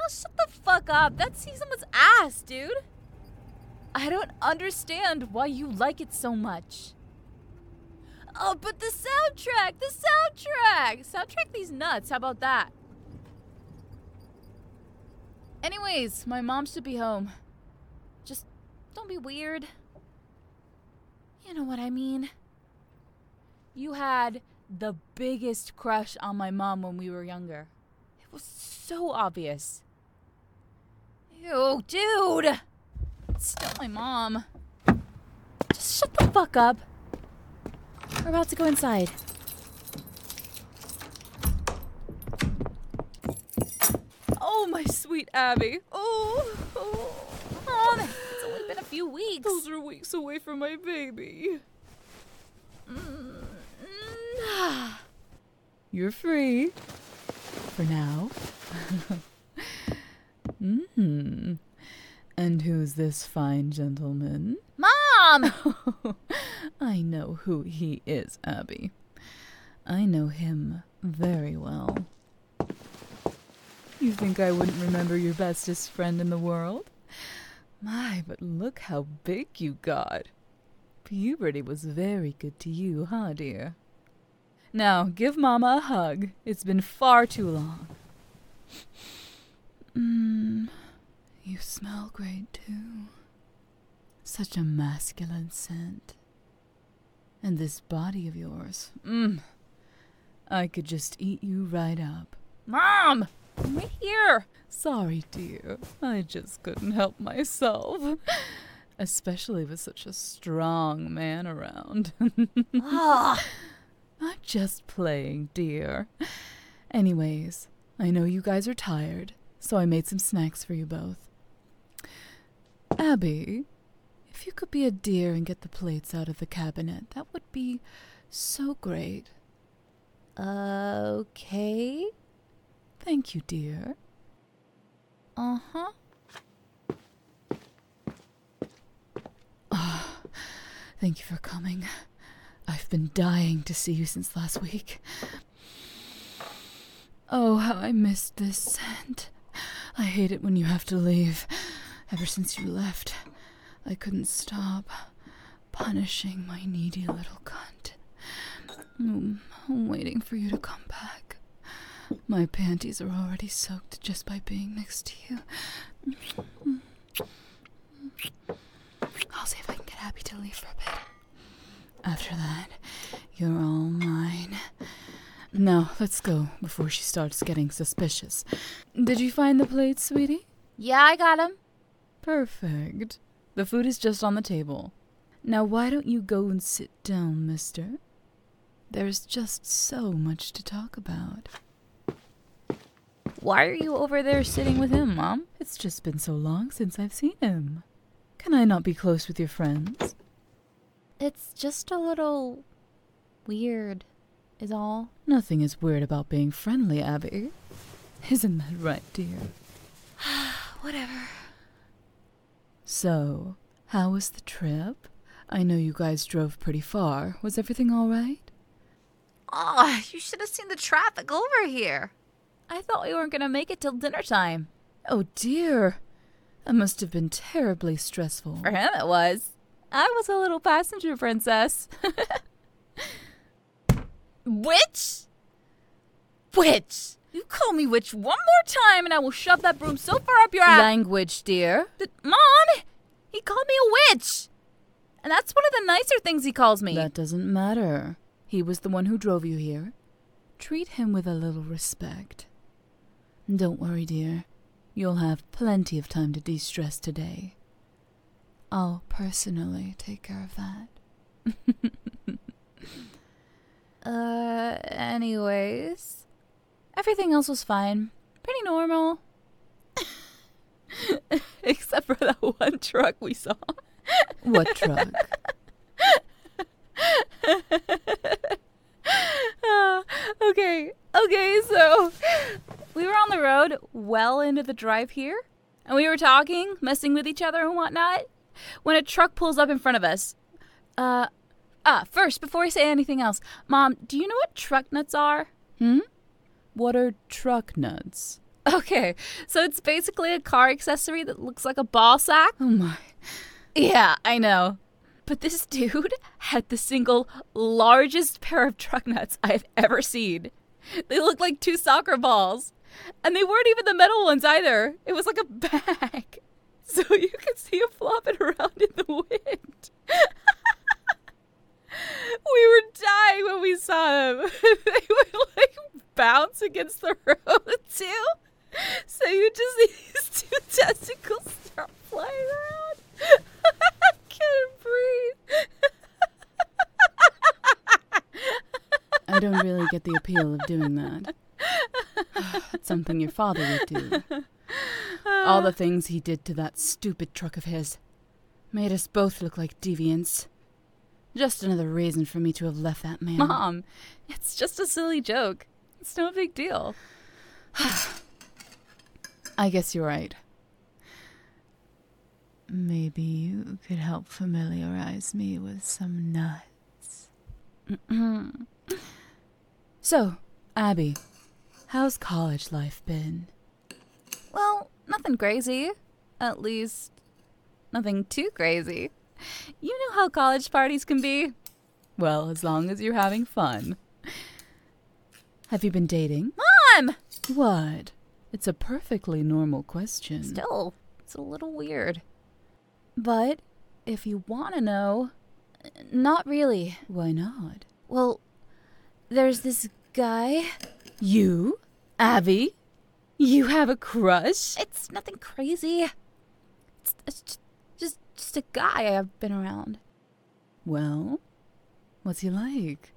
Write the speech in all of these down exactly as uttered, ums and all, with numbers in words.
shut the fuck up. That's someone's ass, dude. I don't understand why you like it so much. Oh, but the soundtrack, the soundtrack. Soundtrack these nuts, how about that? Anyways, my mom should be home. Just don't be weird. You know what I mean. You had the biggest crush on my mom when we were younger. It was so obvious. Ew, dude! It's still my mom. Just shut the fuck up. We're about to go inside. Oh, my sweet Abby. Oh, oh. Mom, it's only been a few weeks. Those are weeks away from my baby. Mm. You're free. For now. mm-hmm. And who's this fine gentleman? Mom! I know who he is, Abby. I know him very well. You think I wouldn't remember your bestest friend in the world? My, but look how big you got. Puberty was very good to you, huh, dear? Now, give Mama a hug. It's been far too long. Mmm, you smell great, too. Such a masculine scent. And this body of yours, mmm, I could just eat you right up. Mom! I'm right here. Sorry, dear. I just couldn't help myself. Especially with such a strong man around. Ah. I'm just playing, dear. Anyways, I know you guys are tired, so I made some snacks for you both. Abby, if you could be a dear and get the plates out of the cabinet, that would be so great. Okay. Thank you, dear. Uh-huh. Oh, thank you for coming. I've been dying to see you since last week. Oh, how I missed this scent. I hate it when you have to leave. Ever since you left, I couldn't stop punishing my needy little cunt. Mm, I'm waiting for you to come back. My panties are already soaked just by being next to you. I'll see if I can get Abby to leave for a bit. After that, you're all mine. Now, let's go before she starts getting suspicious. Did you find the plates, sweetie? Yeah, I got him. Perfect. The food is just on the table. Now, why don't you go and sit down, mister? There's just so much to talk about. Why are you over there sitting with him, Mom? It's just been so long since I've seen him. Can I not be close with your friends? It's just a little weird, is all. Nothing is weird about being friendly, Abby. Isn't that right, dear? Whatever. So, how was the trip? I know you guys drove pretty far. Was everything all right? Oh, you should have seen the traffic over here. I thought we weren't going to make it till dinner time. Oh, dear. That must have been terribly stressful. For him, it was. I was a little passenger princess. Witch? Witch? You call me witch one more time and I will shove that broom so far up your ass. Language, dear. But, Mom, he called me a witch. And that's one of the nicer things he calls me. That doesn't matter. He was the one who drove you here. Treat him with a little respect. Don't worry, dear. You'll have plenty of time to de-stress today. I'll personally take care of that. uh, anyways. Everything else was fine. Pretty normal. Except for that one truck we saw. What truck? uh, okay, okay, so we were on the road well into the drive here, and we were talking, messing with each other and whatnot, when a truck pulls up in front of us. Uh, ah, first, before I say anything else, Mom, do you know what truck nuts are? Hmm? What are truck nuts? Okay, so it's basically a car accessory that looks like a ball sack. Oh my. Yeah, I know. But this dude had the single largest pair of truck nuts I've ever seen. They looked like two soccer balls. And they weren't even the metal ones either. It was like a bag. So you could see him flopping around in the wind. We were dying when we saw them. They would like bounce against the road too. So you just see these two testicles start flying around. I couldn't breathe. I don't really get the appeal of doing that. It's something your father would do. All the things he did to that stupid truck of his made us both look like deviants. Just another reason for me to have left that man. Mom, it's just a silly joke. It's no big deal. I guess you're right. Maybe you could help familiarize me with some nuts. So, Abby, how's college life been? Well, nothing crazy. At least, nothing too crazy. You know how college parties can be. Well, as long as you're having fun. Have you been dating? Mom! What? It's a perfectly normal question. Still, it's a little weird. But, if you want to know, not really. Why not? Well, there's this guy. You? Abby? You have a crush? It's nothing crazy. It's, it's just, just, just a guy I've been around. Well, what's he like?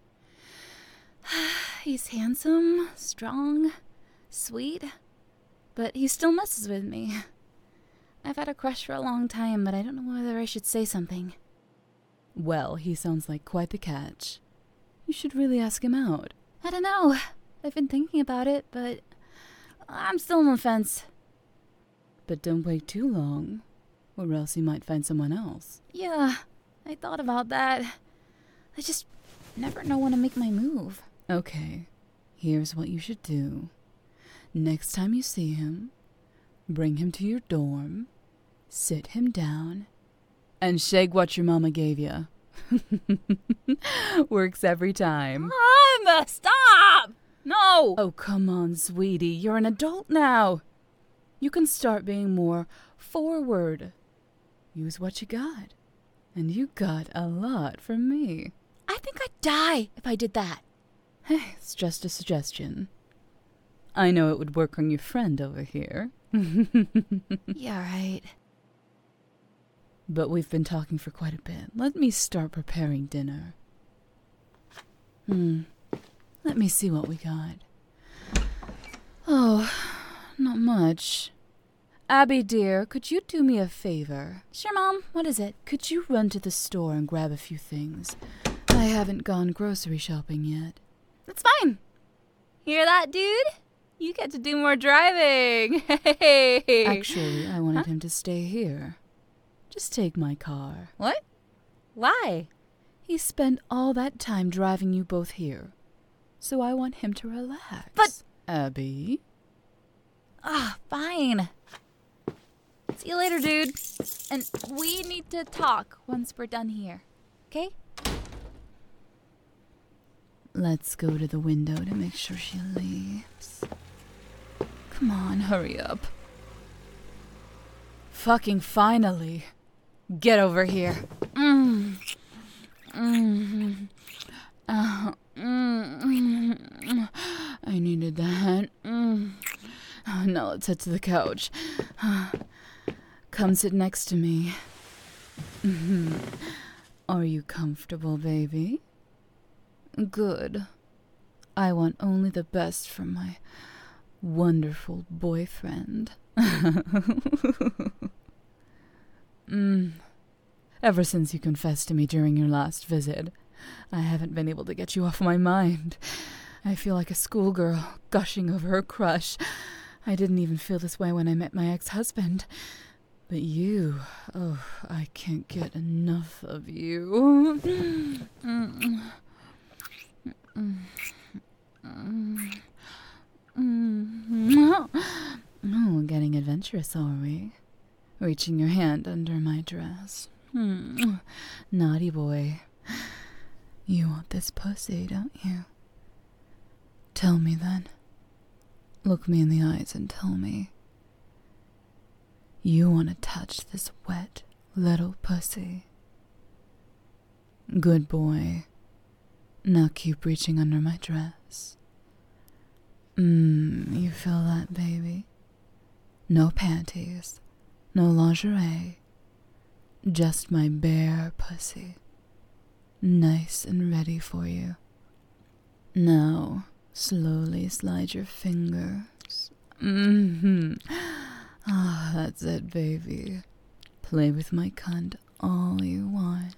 He's handsome, strong, sweet, but he still messes with me. I've had a crush for a long time, but I don't know whether I should say something. Well, he sounds like quite the catch. You should really ask him out. I don't know. I've been thinking about it, but I'm still on the fence. But don't wait too long, or else you might find someone else. Yeah, I thought about that. I just never know when to make my move. Okay, here's what you should do. Next time you see him, bring him to your dorm, sit him down, and shake what your mama gave you. Works every time. Mom, stop! No! Oh, come on, sweetie. You're an adult now. You can start being more forward. Use what you got. And you got a lot from me. I think I'd die if I did that. Hey, it's just a suggestion. I know it would work on your friend over here. Yeah, right. But we've been talking for quite a bit. Let me start preparing dinner. Hmm. Let me see what we got. Oh, not much. Abby, dear, could you do me a favor? Sure, Mom. What is it? Could you run to the store and grab a few things? I haven't gone grocery shopping yet. That's fine. Hear that, dude? You get to do more driving. Hey. Actually, I wanted Huh? him to stay here. Just take my car. What? Why? He spent all that time driving you both here. So I want him to relax. But- Abby? Ah, fine. See you later, dude. And we need to talk once we're done here. Okay? Let's go to the window to make sure she leaves. Come on, hurry up. Fucking finally. Get over here. Mm. Mm. Uh, mm. I needed that. Mm. Now let's head to the couch. Come sit next to me. Are you comfortable, baby? Good. I want only the best from my wonderful boyfriend. mm. Ever since you confessed to me during your last visit, I haven't been able to get you off my mind. I feel like a schoolgirl gushing over her crush. I didn't even feel this way when I met my ex-husband. But you, oh, I can't get enough of you. Mm. Mm. Mm. Mm. Oh, getting adventurous, are we? Reaching your hand under my dress. Hmm. Naughty boy. You want this pussy, don't you? Tell me then. Look me in the eyes and tell me. You want to touch this wet little pussy. Good boy. Now keep reaching under my dress. Mmm, you feel that, baby? No panties, no lingerie, just my bare pussy. Nice and ready for you. Now, slowly slide your fingers. Mm-hmm. Ah, that's it, baby. Play with my cunt all you want.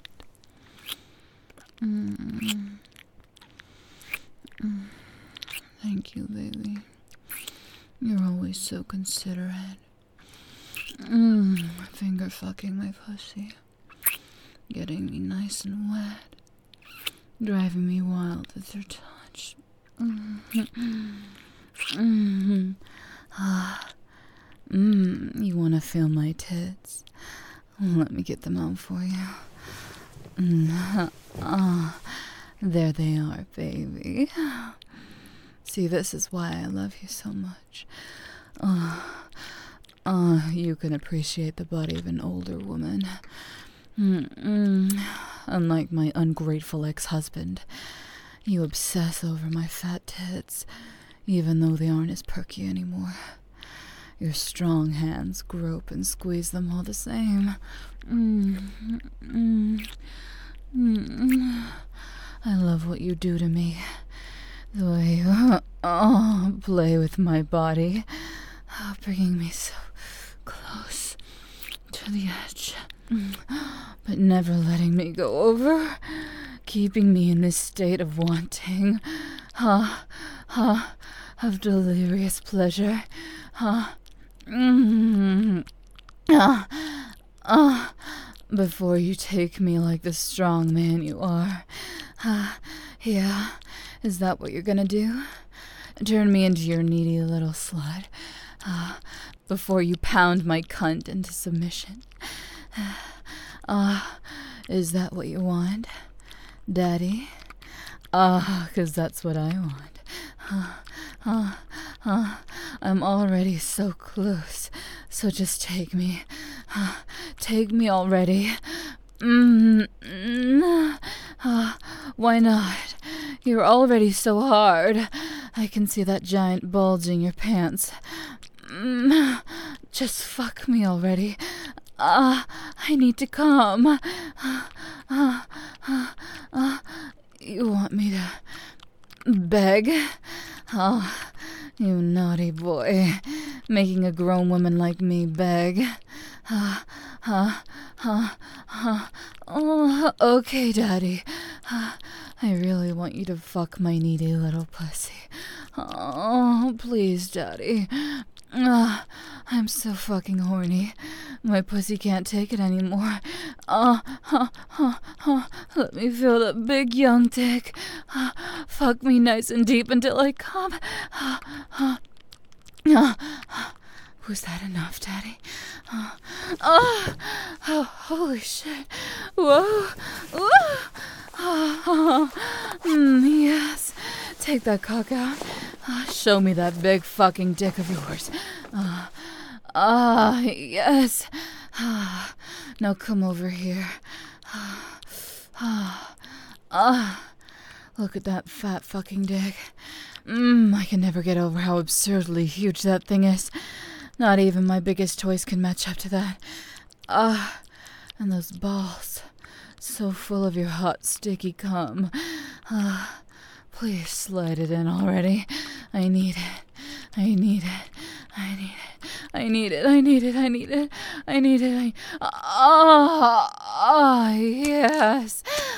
Mm. Mm. Thank you, baby. You're always so considerate. Mm. Finger fucking my pussy. Getting me nice and wet. Driving me wild with your touch. Mm-hmm. Mm-hmm. Ah. Mm. You wanna feel my tits? Let me get them out for you. Mm. Ah. There they are, baby. See, this is why I love you so much. Ah. Ah. You can appreciate the body of an older woman. Mm-mm. Unlike my ungrateful ex-husband, you obsess over my fat tits, even though they aren't as perky anymore. Your strong hands grope and squeeze them all the same. Mm, mm, mm. I love what you do to me. The way you uh, oh, play with my body, oh, bringing me so close to the edge, but never letting me go over, keeping me in this state of wanting, huh, huh, of delirious pleasure, huh. Mm. Ah, ah, before you take me like the strong man you are. Ah, yeah, is that what you're gonna do? Turn me into your needy little slut. Ah, before you pound my cunt into submission. Ah, is that what you want, Daddy? Ah, 'cause that's what I want. Ah, ah, ah. I'm already so close, so just take me. Uh, take me already. Mm, mm, uh, why not? You're already so hard. I can see that giant bulge in your pants. Mm, just fuck me already. Uh, I need to come. Uh, uh, uh, uh, you want me to beg? Oh, you naughty boy, making a grown woman like me beg. Ha, ha, ha, ha. Oh, okay, Daddy. Uh, I really want you to fuck my needy little pussy. Oh, please, Daddy. Uh, I'm so fucking horny. My pussy can't take it anymore. Uh, uh, uh, uh, let me feel that big young dick. Uh, fuck me nice and deep until I come. Uh, uh, uh, uh, was that enough, Daddy? Uh, uh, oh, holy shit. Whoa. Whoa. Oh, mm, yes. Take that cock out. Uh, show me that big fucking dick of yours. Ah, uh, uh, yes. Uh, now come over here. Ah, uh, uh, look at that fat fucking dick. Mmm, I can never get over how absurdly huge that thing is. Not even my biggest toys can match up to that. Ah, uh, and those balls. So full of your hot, sticky cum. Ah, uh, please slide it in already. I need it. I need it. I need it. I need it. I need it. I need it. I need it. Ah, ah, yes.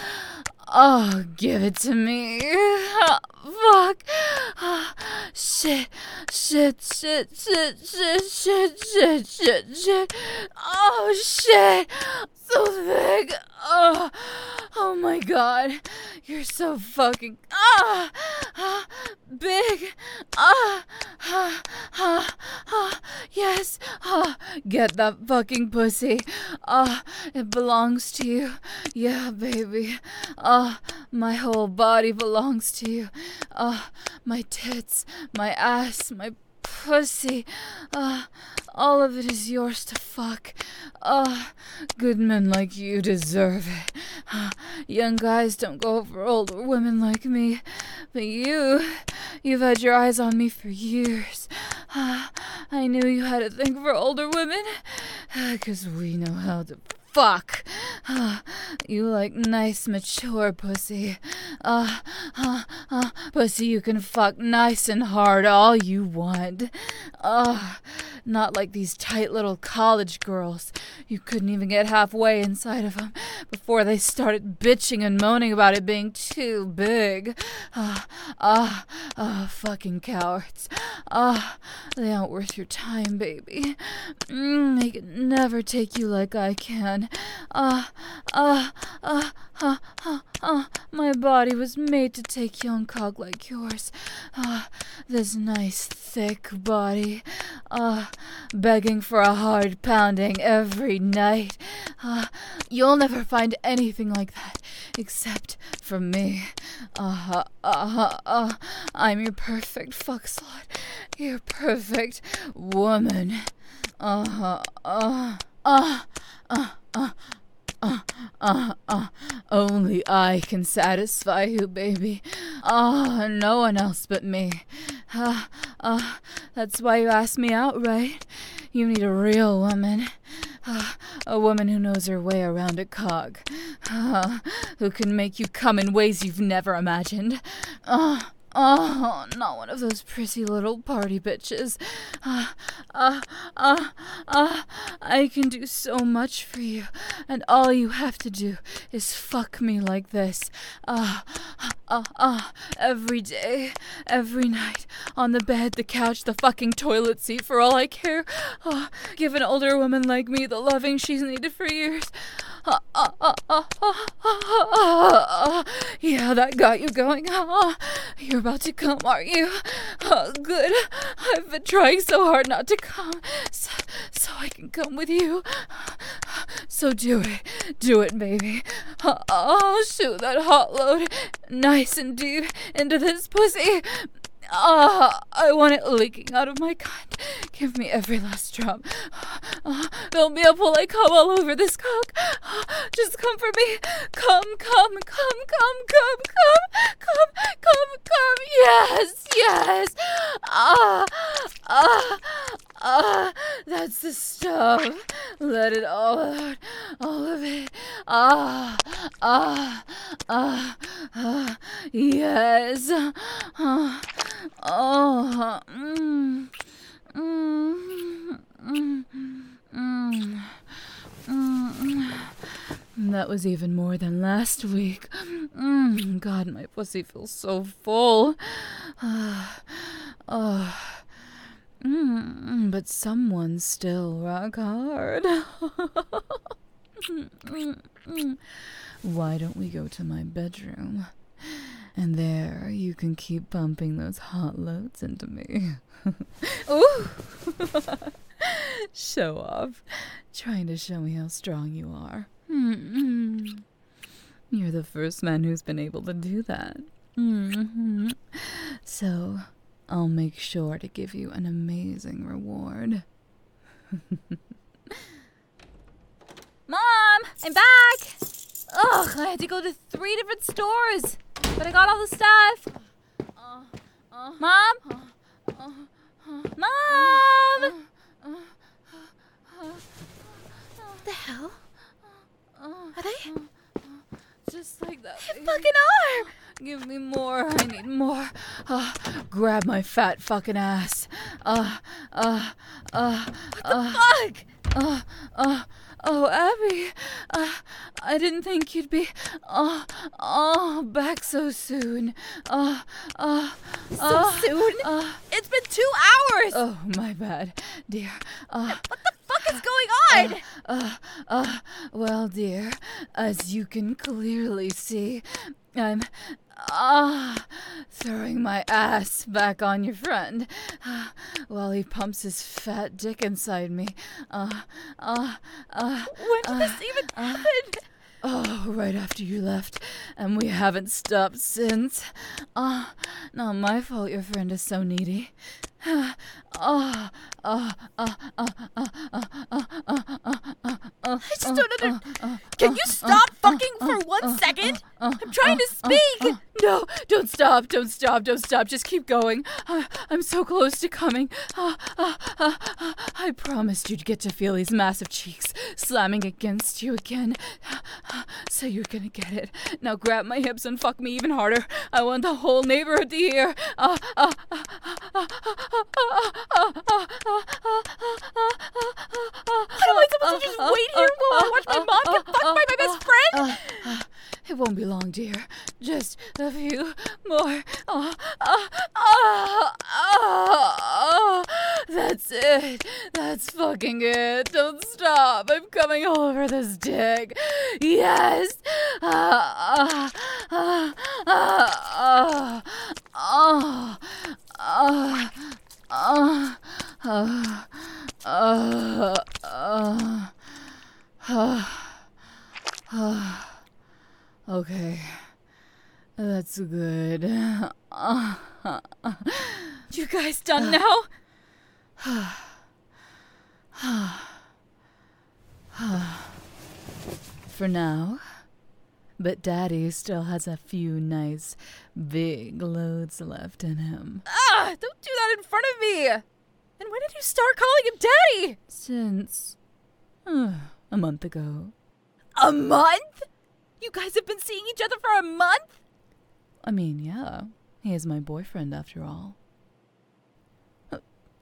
Oh, give it to me. Oh, fuck. Oh, shit. Shit, shit, shit, shit, shit, shit, shit, shit. Oh, shit. so thick. Oh, oh my god. You're so fucking ah, ah big. Ah, ah, ah, ah, yes. Ah, get that fucking pussy. Ah, it belongs to you. Yeah, baby. Ah, my whole body belongs to you. Ah, my tits, my ass, my pussy. Ah, all of it is yours to fuck. Ah, good men like you deserve it. Ah, young guys don't go for older women like me. But you, you've had your eyes on me for years. Ah, I knew you had a thing for older women. Ah, 'cause we know how to fuck. Uh, you like nice, mature pussy. Uh, uh, uh, pussy you can fuck nice and hard all you want. Uh, not like these tight little college girls. You couldn't even get halfway inside of them before they started bitching and moaning about it being too big. Uh, uh, uh, fucking cowards. Uh, they aren't worth your time, baby. Mm, they can never take you like I can. Ah, ah, ah, ah, ah, ah, my body was made to take young cock like yours. Ah, this nice thick body. Ah, begging for a hard pounding every night. Ah, you'll never find anything like that except from me. Ah, ah, ah, I'm your perfect fuck slut. Your perfect woman. Ah, ah, ah, ah, ah. Uh, uh, uh, only I can satisfy you, baby. Ah, uh, no one else but me. Ah, uh, uh, that's why you asked me out, right? You need a real woman. Uh, a woman who knows her way around a cog. Uh, who can make you come in ways you've never imagined. Ah. Uh, Oh, not one of those prissy little party bitches. Ah, ah, ah, ah, I can do so much for you, and all you have to do is fuck me like this. Ah, ah, ah, every day, every night, on the bed, the couch, the fucking toilet seat, for all I care. Ah, give an older woman like me the loving she's needed for years. Ah, ah, ah, ah, ah, ah, ah, ah. Yeah, that got you going. Ah, you're about to come, aren't you? Oh, good. I've been trying so hard not to come, so, so I can come with you. So do it. Do it, baby. I'll shoot that hot load nice and deep into this pussy. Ah, I want it leaking out of my cunt. Give me every last drop. Uh, fill me up while I come all over this cock. Uh, just come for me. Come, come, come, come, come, come, come, come, come. Yes, yes. Ah, ah, ah. That's the stuff. Let it all out. All of it. Ah, ah, ah, ah. Yes. Ah. Oh, mm, mm, mm, mm, mm. That was even more than last week. Mm, God, my pussy feels so full. Uh, oh, mm, but someone's still rock hard. Why don't we go to my bedroom? And there, you can keep pumping those hot loads into me. Ooh! Show off. Trying to show me how strong you are. Mm-hmm. You're the first man who's been able to do that. Mm-hmm. So, I'll make sure to give you an amazing reward. Mom! I'm back! Ugh, I had to go to three different stores. But I got all the stuff. Uh, uh, Mom? Uh, uh, uh, Mom! Uh, uh, uh, the hell? Uh, are they? Uh, uh, just like that. They fucking are! Give me more. I need more. Uh, grab my fat fucking ass. Uh, uh, uh, what uh, the fuck? Uh, uh, oh, Abby, uh, I didn't think you'd be, uh, oh, back so soon. Uh, uh, so uh, soon? Uh, it's been two hours! Oh, my bad, dear. Uh, what the fuck is going on? Uh, uh, uh, well, dear, as you can clearly see, I'm ah uh, throwing my ass back on your friend uh, while he pumps his fat dick inside me. Uh, uh, uh, when did uh, this even uh, happen? Oh, right after you left, and we haven't stopped since. Ah, uh, not my fault your friend is so needy. Ah, ah, ah, ah, ah, ah, ah, ah, ah, ah, I just don't understand. Can you stop fucking for one second? I'm trying to speak. No, don't stop, don't stop, don't stop. Just keep going. I, I'm so close to coming. Uh, uh, uh, uh, I promised you'd get to feel these massive cheeks slamming against you again. So you're gonna get it. Now grab my hips and fuck me even harder. I want the whole neighborhood to hear. Uh, uh, uh, uh, What am I supposed to just wait here while I watch my mom get fucked by my best friend? It won't be long, dear. Just a few more. Oh, oh, oh, oh, oh. That's it. That's fucking it. Don't stop. I'm coming all over this dick. Yes. Ah, ah, ah, ah, ah, ah, ah, ah, ah, ah, ah, ah. Okay, that's good. You guys done now? For now. But Daddy still has a few nice, big loads left in him. Ah! Don't do that in front of me! And when did you start calling him Daddy? Since uh, a month ago. A month? You guys have been seeing each other for a month? I mean, yeah. He is my boyfriend, after all. Uh,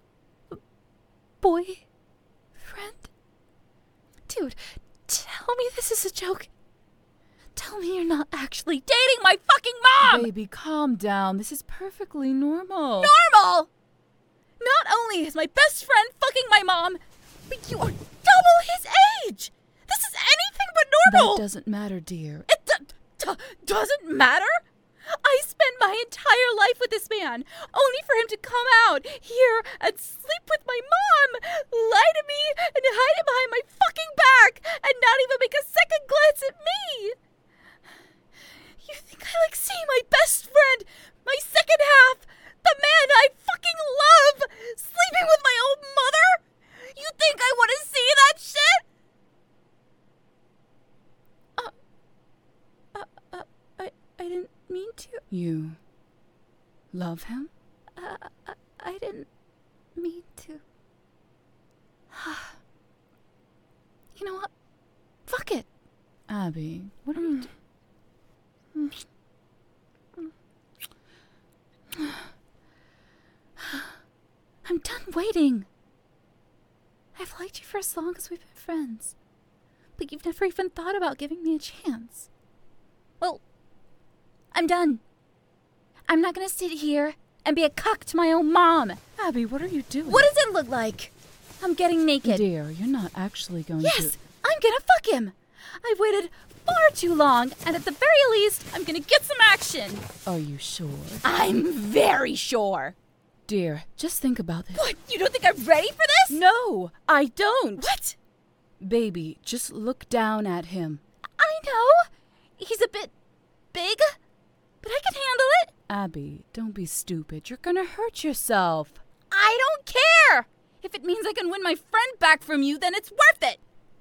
boy? Friend? Dude, tell me this is a joke. Tell me you're not actually dating my fucking mom! Baby, calm down. This is perfectly normal. Normal? Not only is my best friend fucking my mom, but you are double his age! This is anything but normal! That doesn't matter, dear. It d- d- doesn't matter? I spent my entire life with this man, only for him to come out here and sleep with my mom, lie to me, and hide it behind my fucking back, and not even make a second glance at me! You think I like seeing my best friend, my second half, the man I fucking love, sleeping with my own mother? You think I want to see that shit? Uh, uh, uh, I, I didn't mean to. You love him? Uh, I, I didn't mean to. You know what? Fuck it. Abby, what are you doing? I'm done waiting. I've liked you for as long as we've been friends, but you've never even thought about giving me a chance. Well, I'm done. I'm not gonna sit here and be a cuck to my own mom. Abby, what are you doing? What does it look like? I'm getting naked. Dear, you're not actually going yes, to... Yes, I'm gonna fuck him. I've waited far too long, and at the very least, I'm gonna get some action. Are you sure? I'm very sure. Dear, just think about this. What? You don't think I'm ready for this? No, I don't. What? Baby, just look down at him. I know. He's a bit big, but I can handle it. Abby, don't be stupid. You're gonna hurt yourself. I don't care. If it means I can win my friend back from you, then it's worth it.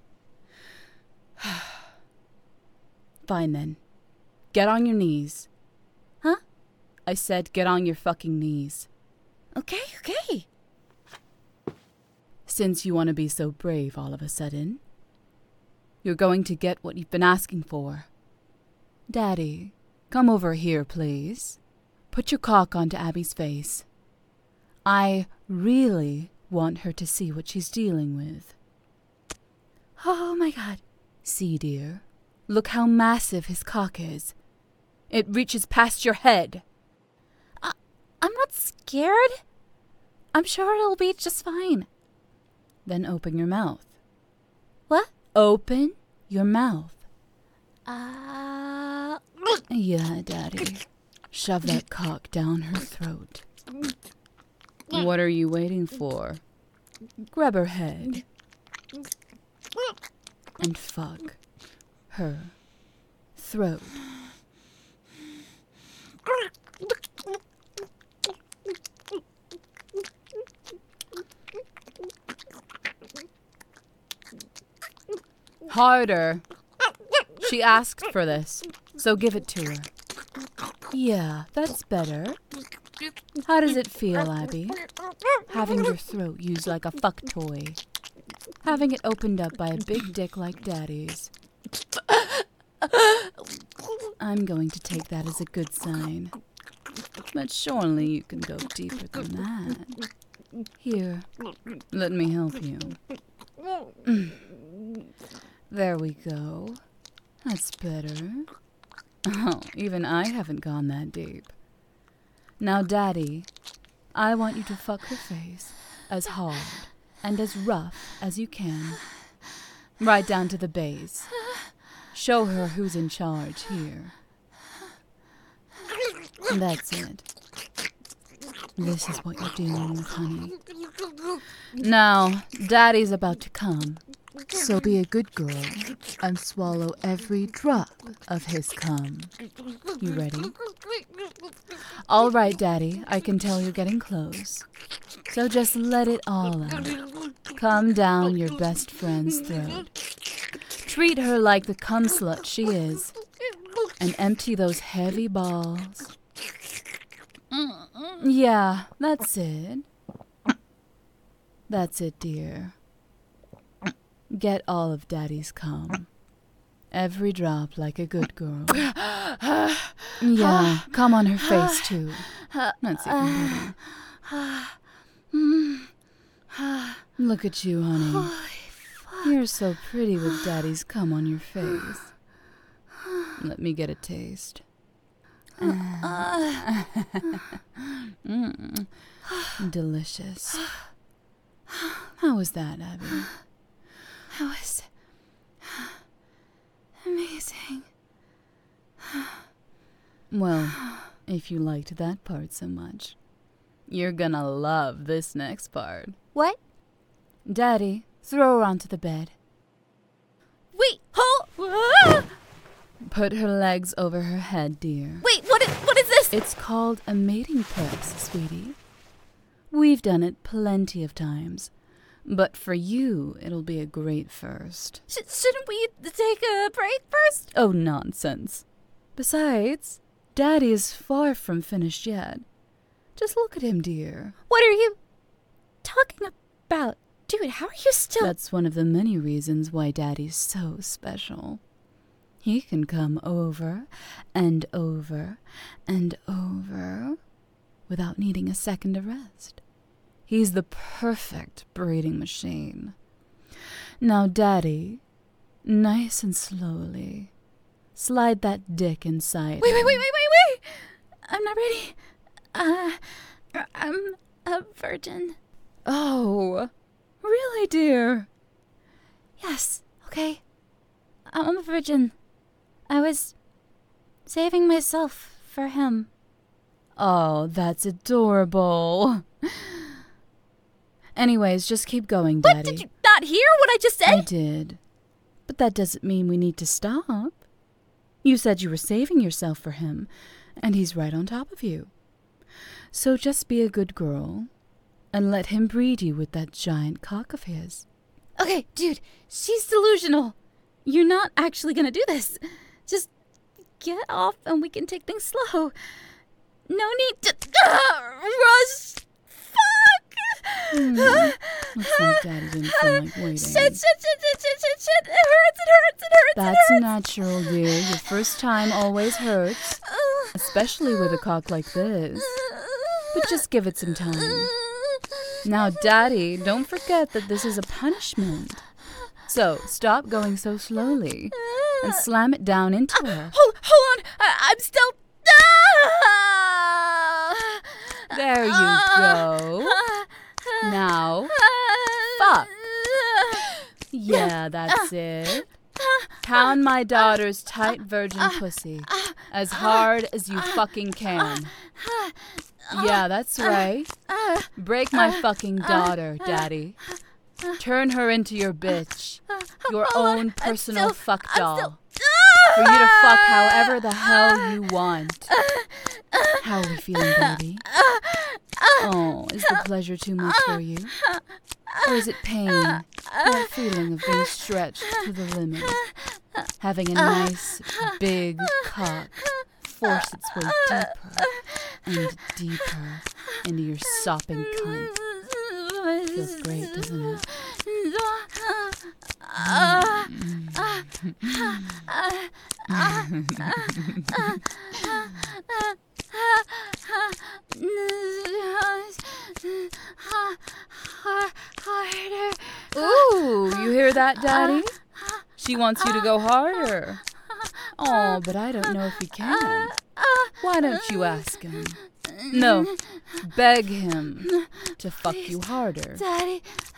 Fine then. Get on your knees. Huh? I said get on your fucking knees. Okay, okay. Since you want to be so brave all of a sudden, you're going to get what you've been asking for. Daddy, come over here, please. Put your cock onto Abby's face. I really want her to see what she's dealing with. Oh my God. See, dear. Look how massive his cock is. It reaches past your head. Uh, I'm not scared. I'm sure it'll be just fine. Then open your mouth. Open your mouth. Uh, Yeah, Daddy. Shove that cock down her throat. What are you waiting for? Grab her head. And fuck her throat. Harder. She asked for this, so give it to her. Yeah, that's better. How does it feel, Abby? Having your throat used like a fuck toy. Having it opened up by a big dick like Daddy's. I'm going to take that as a good sign. But surely you can go deeper than that. Here, let me help you. There we go. That's better. Oh, even I haven't gone that deep. Now, Daddy, I want you to fuck her face as hard and as rough as you can. Right down to the base. Show her who's in charge here. That's it. This is what you're dealing with, honey. Now, Daddy's about to come. So be a good girl and swallow every drop of his cum. You ready? All right, Daddy, I can tell you're getting close. So just let it all out. Come down your best friend's throat. Treat her like the cum slut she is. And empty those heavy balls. Yeah, that's it. That's it, dear. Get all of Daddy's cum. Every drop like a good girl. Yeah, come on her face, too. That's even better. Look at you, honey. You're so pretty with Daddy's cum on your face. Let me get a taste. Mm. Delicious. How was that, Abby? That was amazing. Well, if you liked that part so much, you're gonna love this next part. What? Daddy, throw her onto the bed. Wait, hold. Ah! Put her legs over her head, dear. Wait, what is, what is this? It's called a mating press, sweetie. We've done it plenty of times. But for you, it'll be a great first. Sh- shouldn't we take a break first? Oh, nonsense. Besides, Daddy is far from finished yet. Just look at him, dear. What are you talking about? Dude, how are you still... That's one of the many reasons why Daddy's so special. He can come over and over and over without needing a second of rest. He's the perfect breeding machine. Now, Daddy, nice and slowly, slide that dick inside. Wait, wait, him. wait, wait, wait, wait! I'm not ready. Uh, I'm a virgin. Oh, really, dear? Yes, okay. I'm a virgin. I was saving myself for him. Oh, that's adorable. Anyways, just keep going, Daddy. What? Did you not hear what I just said? I did. But that doesn't mean we need to stop. You said you were saving yourself for him, and he's right on top of you. So just be a good girl and let him breed you with that giant cock of his. Okay, dude, she's delusional. You're not actually gonna do this. Just get off and we can take things slow. No need to uh, rush. Hmm. Looks like Daddy didn't feel like waiting. Shit, shit, shit, shit, shit, shit, shit. It hurts, it hurts, it hurts, That's it hurts. natural, dear. Your first time always hurts, especially with a cock like this. But just give it some time. Now, Daddy, don't forget that this is a punishment. So, stop going so slowly and slam it down into her. Hold, hold on. I, I'm still... Ah! There you go. Now, fuck. Yeah, that's it. Pound my daughter's tight virgin pussy as hard as you fucking can. Yeah, that's right. Break my fucking daughter, Daddy. Turn her into your bitch. Your own personal fuck doll. For you to fuck however the hell you want. How are we feeling, baby? Oh, is the pleasure too much for you? Or is it pain? That feeling of being stretched to the limit. Having a nice, big cock force its way deeper and deeper into your sopping cunt. Feels great, doesn't it? Ooh, you hear that, Daddy? She wants you to go harder. Oh, but I don't know if he can. Why don't you ask him? No, beg him to fuck you harder. Daddy,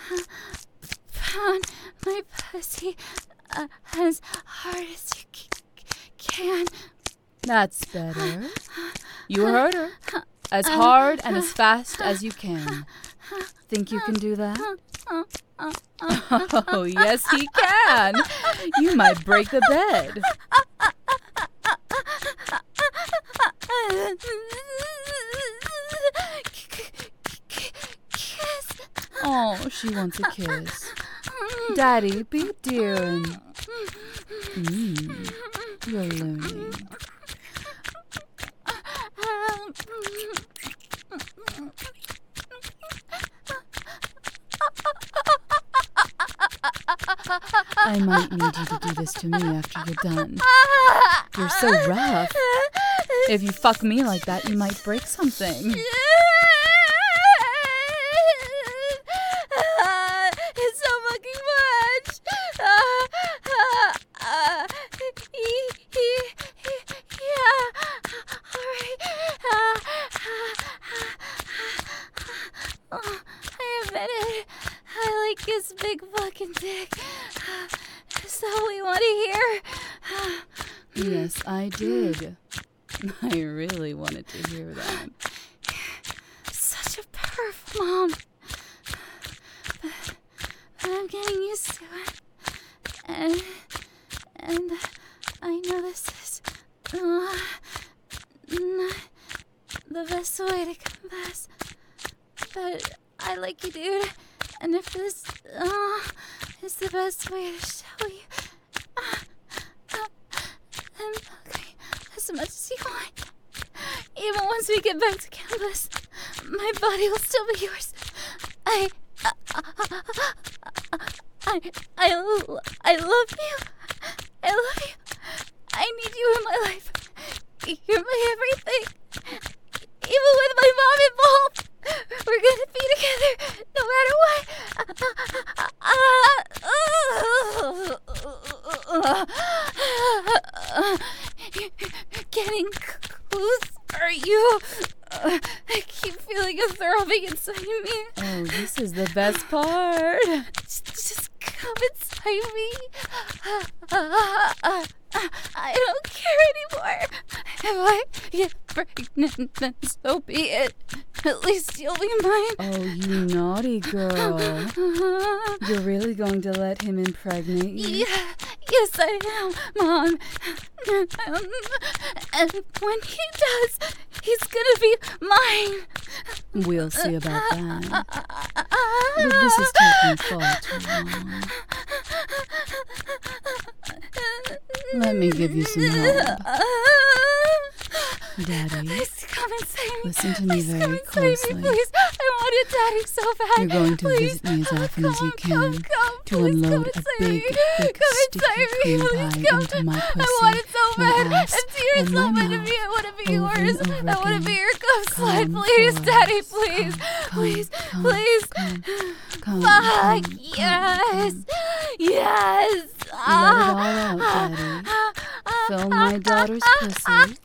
pound my pussy uh, as hard as you c- can. That's better. You heard her. As hard and as fast as you can. Think you can do that? Oh, yes, he can. You might break the bed. Oh, she wants a kiss. Daddy, be dear and... Mmm, you're learning. I might need you to do this to me after you're done. You're so rough. If you fuck me like that, you might break something. It's so fucking much. Uh, uh, uh, he, he, he, yeah. All right. Uh, uh, uh, I admit it. I like his big fucking dick. Is that what we want to hear? Yes, I did. I really wanted to hear that. Such a perf, Mom. But, but I'm getting used to it. And, and I know this is uh, not the best way to confess. But I like you, dude. And if this uh, is the best way to show you, uh, uh, then fuck me as much as you want. Even once we get back to campus, my body will still be yours. I, uh, uh, I, I, I love you. I love you. I need you in my life. You're my everything. Even with my mom involved, we're gonna be together no matter what. Getting close, are you? I keep feeling a throbbing inside me. Oh, this is the best part. Just, just come inside me. I don't care anymore. If I get pregnant, then so be it. At least you'll be mine. Oh, you naughty girl. You're really going to let him impregnate you? Yeah, yes I am, Mom. Um, and when he does, he's gonna be mine. We'll see about that. But this is taking far too long. Let me give you some help. Daddy, Please come and save me. listen to me Please very come and closely. Save me, please. I wanted Daddy so bad. You're going to please. visit me as often as you Come, can come, come. to Please unload come a and big, save me. thick, Come and sticky save me. cream Please pie come. into my I pussy, want it so my bad. ass, And tears and my love it to mouth. me. I want to be Over yours. and over I want to be again. your cup slide. Come Please, for Daddy, us. please. Come, Please, come, please. Come, come, Fuck, come, come, yes. come. Yes. Let it all out, Daddy. Fill my daughter's pussy.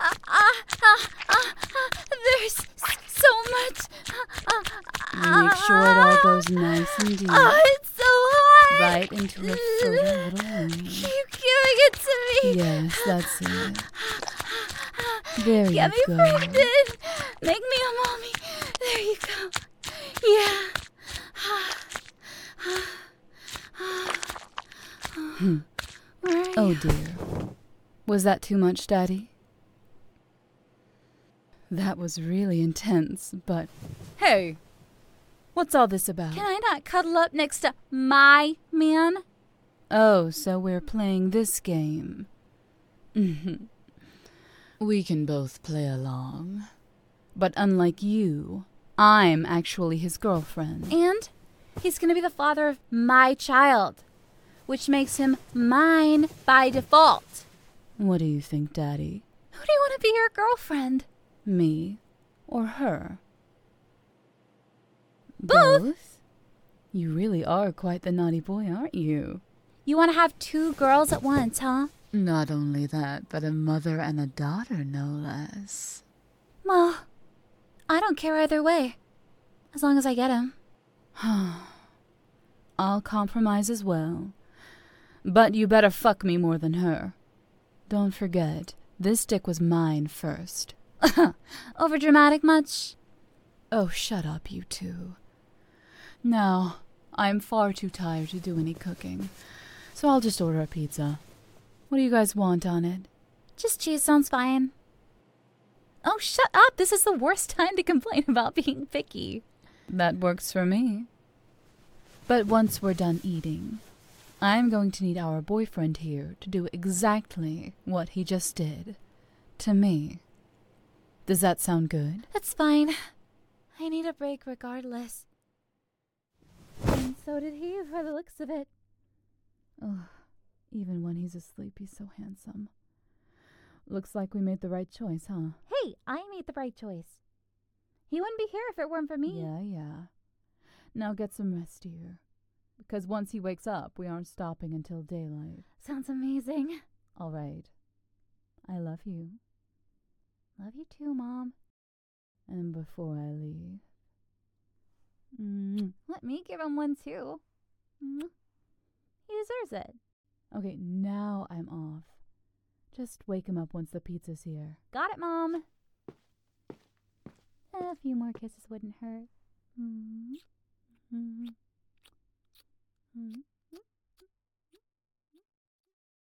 There's so much. Make sure it all goes nice and deep. Oh, it's so hot. right into her fertile little womb. You giving it to me? Yes, that's it. There Get you me go. pregnant. Make me a mommy. There you go. Yeah. Hmm. Where are Oh you? dear. Was that too much, Daddy? That was really intense, but hey, what's all this about? Can I not cuddle up next to my man? Oh, so we're playing this game. We can both play along. But unlike you, I'm actually his girlfriend. And he's going to be the father of my child, which makes him mine by default. What do you think, Daddy? Who do you want to be your girlfriend? Me or her? Both? You really are quite the naughty boy, aren't you? You want to have two girls at once, huh? Not only that, but a mother and a daughter, no less. Well, I don't care either way, as long as I get him. I'll compromise as well. But you better fuck me more than her. Don't forget, this dick was mine first. Over dramatic much? Oh, shut up, you two. Now, I'm far too tired to do any cooking, so I'll just order a pizza. What do you guys want on it? Just cheese sounds fine. Oh, shut up. This is the worst time to complain about being picky. That works for me. But once we're done eating, I'm going to need our boyfriend here to do exactly what he just did to me. Does that sound good? That's fine. I need a break regardless. And so did he, by the looks of it. Ugh, even when he's asleep, he's so handsome. Looks like we made the right choice, huh? Hey, I made the right choice. He wouldn't be here if it weren't for me. Yeah, yeah. Now get some rest, dear. Because once he wakes up, we aren't stopping until daylight. Sounds amazing. All right. I love you. Love you too, Mom. And before I leave... Mm. Let me give him one too. Mm. He deserves it. Okay, now I'm off. Just wake him up once the pizza's here. Got it, Mom. A few more kisses wouldn't hurt. Mm. Mm. Mm.